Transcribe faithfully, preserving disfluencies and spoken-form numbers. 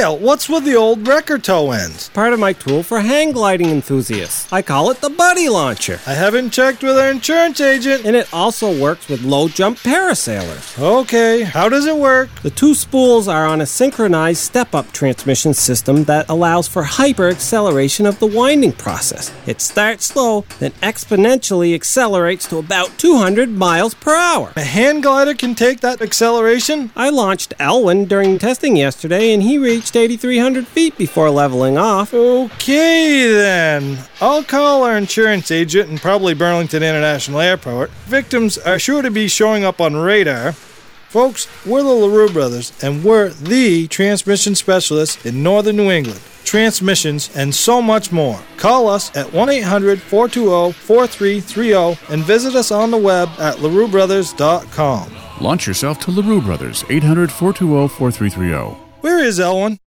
Dale, what's with the old wrecker toe ends? Part of my tool for hang gliding enthusiasts. I call it the Buddy Launcher. I haven't checked with our insurance agent. And it also works with low-jump parasailers. Okay, how does it work? The two spools are on a synchronized step-up transmission system that allows for hyper-acceleration of the winding process. It starts slow, then exponentially accelerates to about two hundred miles per hour. A hand glider can take that acceleration? I launched Elwin during testing yesterday, and he reached eighty-three hundred feet before leveling off. Okay, then. I'll call our insurance agent and probably Burlington International Airport. Victims are sure to be showing up on radar. Folks, we're the LaRue Brothers, and we're the transmission specialists in northern New England. Transmissions, and so much more. Call us at one eight hundred four two zero four three three zero and visit us on the web at larue brothers dot com. Launch yourself to LaRue Brothers, eight hundred four two zero four three three zero. Where is Elwin?